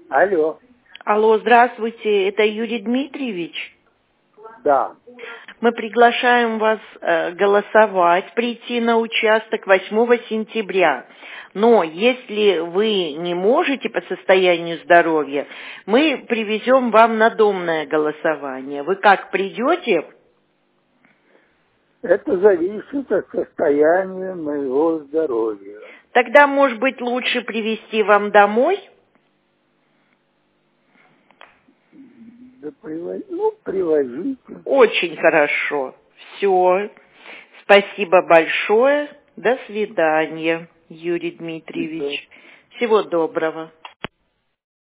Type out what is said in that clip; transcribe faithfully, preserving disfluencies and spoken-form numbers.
Алло. Алло, здравствуйте, это Юрий Дмитриевич. Да. Мы приглашаем вас э, голосовать, прийти на участок восьмого сентября. Но если вы не можете по состоянию здоровья, мы привезем вам надомное голосование. Вы как, придете? Это зависит от состояния моего здоровья. Тогда, может быть, лучше привезти вам домой? Да привози, ну, привозите. Очень хорошо. Все. Спасибо большое. До свидания, Юрий Дмитриевич. Всего доброго.